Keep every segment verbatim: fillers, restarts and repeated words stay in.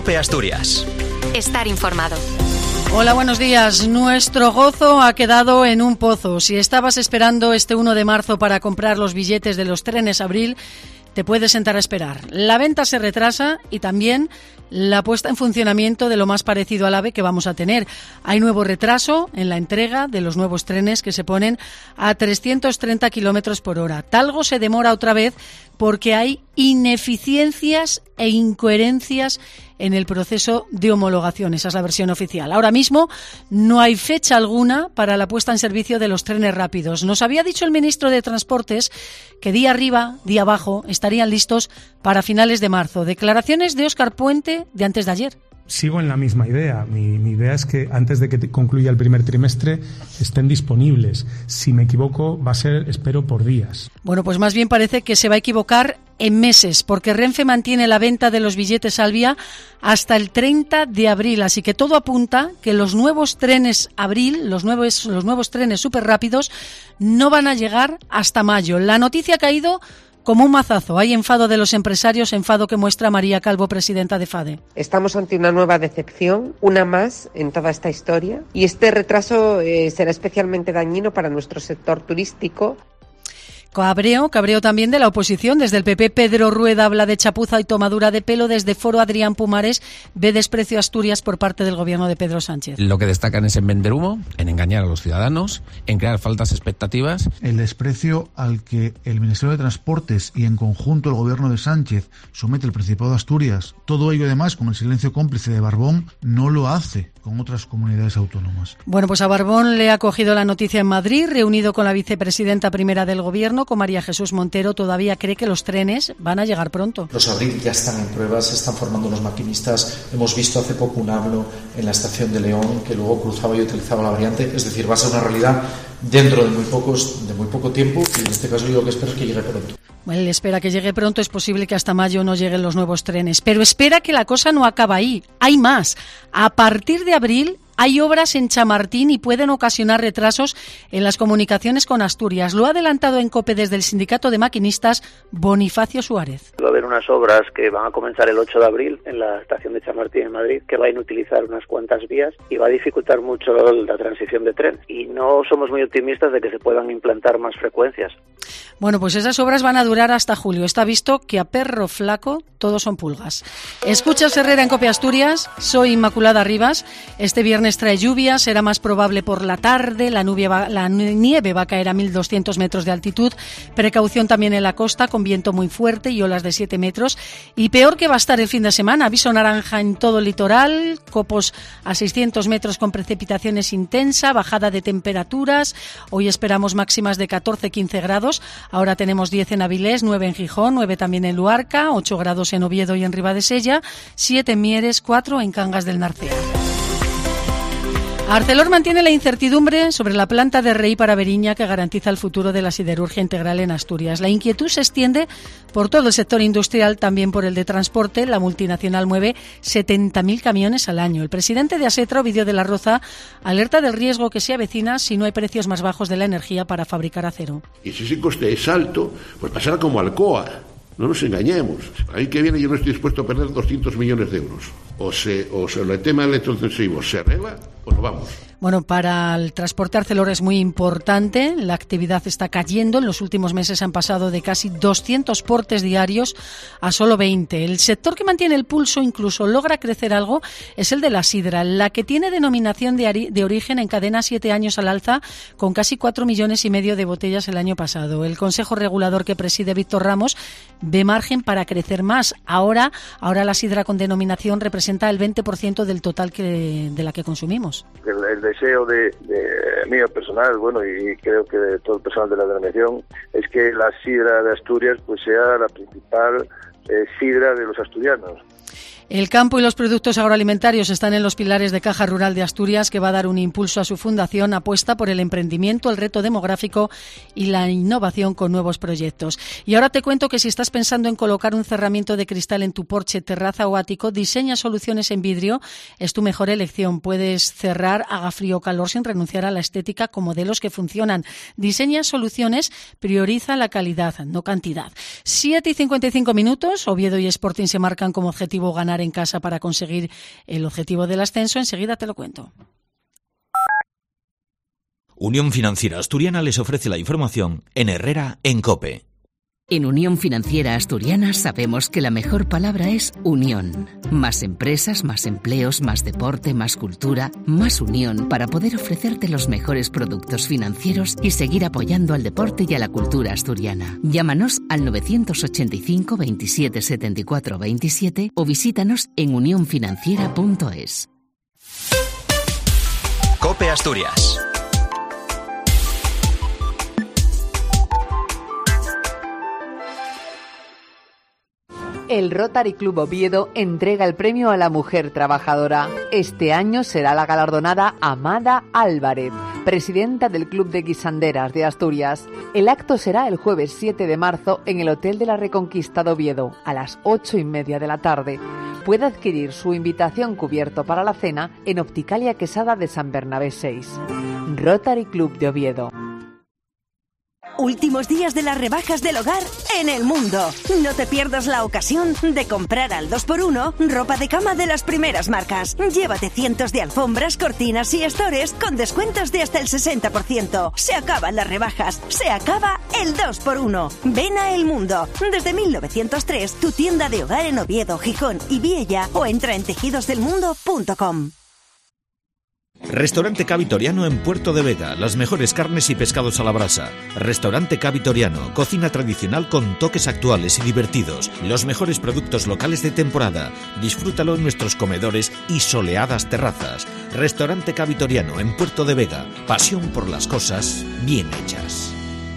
COPE Asturias. Estar informado. Hola, buenos días. Nuestro gozo ha quedado en un pozo. Si estabas esperando este uno de marzo para comprar los billetes de los trenes Abril, te puedes sentar a esperar. La venta se retrasa y también la puesta en funcionamiento de lo más parecido al AVE que vamos a tener. Hay nuevo retraso en la entrega de los nuevos trenes que se ponen a trescientos treinta kilómetros por hora. Talgo se demora otra vez porque hay ineficiencias e incoherencias en el proceso de homologación. Esa es la versión oficial. Ahora mismo no hay fecha alguna para la puesta en servicio de los trenes rápidos. Nos había dicho el ministro de Transportes que día arriba, día abajo, estarían listos para finales de marzo. Declaraciones de Óscar Puente de antes de ayer. Sigo en la misma idea. Mi, mi idea es que antes de que concluya el primer trimestre estén disponibles. Si me equivoco, va a ser, espero, por días. Bueno, pues más bien parece que se va a equivocar en meses, porque Renfe mantiene la venta de los billetes al vía hasta el treinta de abril. Así que todo apunta que los nuevos trenes Abril, los nuevos, los nuevos trenes súper rápidos, no van a llegar hasta mayo. La noticia ha caído como un mazazo. Hay enfado de los empresarios, enfado que muestra María Calvo, presidenta de FADE. Estamos ante una nueva decepción, una más en toda esta historia, y este retraso eh, será especialmente dañino para nuestro sector turístico. Cabreo, cabreo también de la oposición. Desde el P P, Pedro Rueda habla de chapuza y tomadura de pelo. Desde Foro, Adrián Pumares ve desprecio a Asturias por parte del gobierno de Pedro Sánchez. Lo que destacan es en vender humo, en engañar a los ciudadanos, en crear falsas expectativas. El desprecio al que el Ministerio de Transportes y en conjunto el gobierno de Sánchez somete el Principado de Asturias, todo ello además con el silencio cómplice de Barbón, no lo hace con otras comunidades autónomas. Bueno, pues a Barbón le ha cogido la noticia en Madrid, reunido con la vicepresidenta primera del gobierno, con María Jesús Montero. Todavía cree que los trenes van a llegar pronto. Los Abril ya están en pruebas, se están formando los maquinistas. Hemos visto hace poco un hablo en la estación de León que luego cruzaba y utilizaba la variante. Es decir, va a ser una realidad dentro de muy pocos, de muy poco tiempo, y en este caso yo lo que espero es que llegue pronto. Él espera que llegue pronto. Es posible que hasta mayo no lleguen los nuevos trenes, pero espera que la cosa no acaba ahí. Hay más. A partir de abril hay obras en Chamartín y pueden ocasionar retrasos en las comunicaciones con Asturias. Lo ha adelantado en COPE desde el Sindicato de Maquinistas Bonifacio Suárez. Va a haber unas obras que van a comenzar el ocho de abril en la estación de Chamartín en Madrid, que van a inutilizar unas cuantas vías y va a dificultar mucho la transición de tren. Y no somos muy optimistas de que se puedan implantar más frecuencias. Bueno, pues esas obras van a durar hasta julio. Está visto que a perro flaco todos son pulgas. Escuchas Herrera en COPE Asturias. Soy Inmaculada Rivas. Este viernes trae lluvia, será más probable por la tarde. La, nube va, la nieve va a caer a mil doscientos metros de altitud. Precaución también en la costa, con viento muy fuerte y olas de siete metros. Y peor que va a estar el fin de semana. Aviso naranja en todo el litoral. Copos a seiscientos metros con precipitaciones intensa. Bajada de temperaturas. Hoy esperamos máximas de catorce a quince grados. Ahora tenemos diez en Avilés, nueve en Gijón, nueve también en Luarca, ocho grados en Oviedo y en Ribadesella, siete en Mieres, cuatro en Cangas del Narcea. Arcelor mantiene la incertidumbre sobre la planta de Rey para Veriña que garantiza el futuro de la siderurgia integral en Asturias. La inquietud se extiende por todo el sector industrial, también por el de transporte. La multinacional mueve setenta mil camiones al año. El presidente de Asetra, Ovidio de la Roza, alerta del riesgo que se avecina si no hay precios más bajos de la energía para fabricar acero. Y si ese coste es alto, pues pasará como Alcoa. No nos engañemos. Ahí que viene yo no estoy dispuesto a perder doscientos millones de euros. O se, o se el tema electrointensivo se arregla o nos vamos. Bueno, para el transporte Arcelor es muy importante. La actividad está cayendo. En los últimos meses han pasado de casi doscientos portes diarios a solo veinte. El sector que mantiene el pulso, incluso logra crecer algo, es el de la sidra, la que tiene denominación de, ari- de origen encadena siete años al alza, con casi cuatro millones y medio de botellas el año pasado. El Consejo Regulador que preside Víctor Ramos ve margen para crecer más. Ahora, ahora la sidra con denominación representa el veinte por ciento del total que, de la que consumimos. El, el deseo de, de mío personal, bueno, y creo que de todo el personal de la denominación, es que la sidra de Asturias pues sea la principal eh, sidra de los asturianos. El campo y los productos agroalimentarios están en los pilares de Caja Rural de Asturias, que va a dar un impulso a su fundación. Apuesta por el emprendimiento, el reto demográfico y la innovación con nuevos proyectos. Y ahora te cuento que si estás pensando en colocar un cerramiento de cristal en tu porche, terraza o ático, Diseña Soluciones en Vidrio es tu mejor elección. Puedes cerrar, haga frío o calor, sin renunciar a la estética, con modelos que funcionan. Diseña Soluciones prioriza la calidad, no cantidad. siete y cincuenta y cinco minutos. Oviedo y Sporting se marcan como objetivo ganar ganar en casa para conseguir el objetivo del ascenso? Enseguida te lo cuento. Unión Financiera Asturiana les ofrece la información en Herrera en COPE. En Unión Financiera Asturiana sabemos que la mejor palabra es unión. Más empresas, más empleos, más deporte, más cultura, más unión para poder ofrecerte los mejores productos financieros y seguir apoyando al deporte y a la cultura asturiana. Llámanos al novecientos ochenta y cinco veintisiete setenta y cuatro veintisiete o visítanos en unión financiera punto es. COPE Asturias. El Rotary Club Oviedo entrega el premio a la mujer trabajadora. Este año será la galardonada Amada Álvarez, presidenta del Club de Guisanderas de Asturias. El acto será el jueves siete de marzo en el Hotel de la Reconquista de Oviedo, a las ocho y media de la tarde. Puede adquirir su invitación cubierto para la cena en Opticalia Quesada de San Bernabé seis. Rotary Club de Oviedo. Últimos días de las rebajas del hogar en el mundo. No te pierdas la ocasión de comprar al dos por uno ropa de cama de las primeras marcas. Llévate cientos de alfombras, cortinas y estores con descuentos de hasta el sesenta por ciento. Se acaban las rebajas, se acaba el dos por uno. Ven a El Mundo. Desde mil novecientos tres, tu tienda de hogar en Oviedo, Gijón y Viella, o entra en tejidos del mundo punto com. Restaurante Cavitoriano en Puerto de Vega, las mejores carnes y pescados a la brasa. Restaurante Cavitoriano, cocina tradicional con toques actuales y divertidos. Los mejores productos locales de temporada. Disfrútalo en nuestros comedores y soleadas terrazas. Restaurante Cavitoriano en Puerto de Vega, pasión por las cosas bien hechas.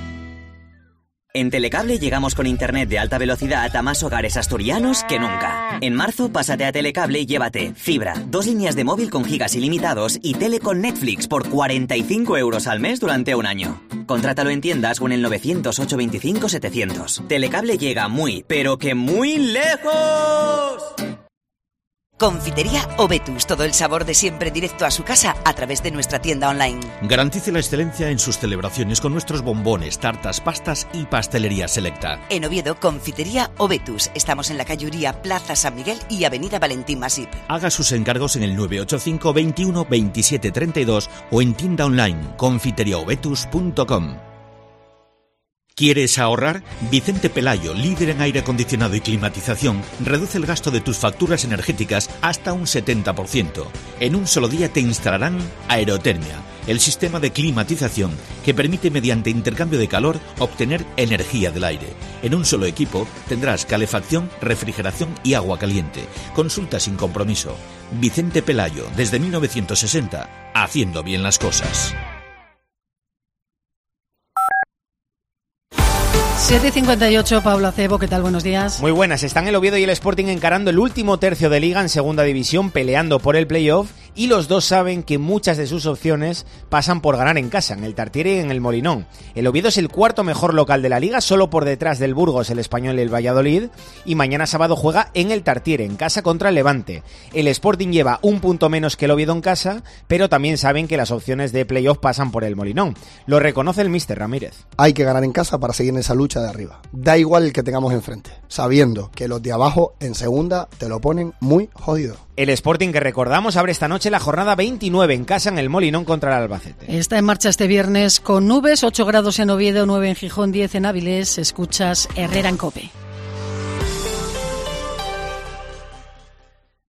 En Telecable llegamos con internet de alta velocidad a más hogares asturianos que nunca. En marzo, pásate a Telecable y llévate fibra, dos líneas de móvil con gigas ilimitados y tele con Netflix por cuarenta y cinco euros al mes durante un año. Contrátalo en tiendas o en el novecientos ocho veinticinco setecientos. Telecable llega muy, pero que muy lejos. Confitería Ovetus, todo el sabor de siempre directo a su casa a través de nuestra tienda online. Garantice la excelencia en sus celebraciones con nuestros bombones, tartas, pastas y pastelería selecta. En Oviedo, Confitería Ovetus. Estamos en la calle Uría, Plaza San Miguel y Avenida Valentín Masip. Haga sus encargos en el nueve ocho cinco veintiuno veintisiete treinta y dos o en tienda online confitería ovetus punto com. ¿Quieres ahorrar? Vicente Pelayo, líder en aire acondicionado y climatización, reduce el gasto de tus facturas energéticas hasta un setenta por ciento. En un solo día te instalarán Aerotermia, el sistema de climatización que permite mediante intercambio de calor obtener energía del aire. En un solo equipo tendrás calefacción, refrigeración y agua caliente. Consulta sin compromiso. Vicente Pelayo, desde mil novecientos sesenta, haciendo bien las cosas. siete y cincuenta y ocho, Pablo Acebo, ¿qué tal? Buenos días. Muy buenas, están el Oviedo y el Sporting encarando el último tercio de liga en segunda división, peleando por el playoff, y los dos saben que muchas de sus opciones pasan por ganar en casa, en el Tartiere y en el Molinón. El Oviedo es el cuarto mejor local de la liga, solo por detrás del Burgos, el Español y el Valladolid, y mañana sábado juega en el Tartiere, en casa contra el Levante. El Sporting lleva un punto menos que el Oviedo en casa, pero también saben que las opciones de playoff pasan por el Molinón. Lo reconoce el míster Ramírez. Hay que ganar en casa para seguir en esa lucha de arriba. Da igual el que tengamos enfrente, sabiendo que los de abajo en segunda te lo ponen muy jodido. El Sporting, que recordamos, abre esta noche la jornada veintinueve en casa en el Molinón contra el Albacete. Está en marcha este viernes con nubes, ocho grados en Oviedo, nueve en Gijón, diez en Avilés. Escuchas Herrera en COPE.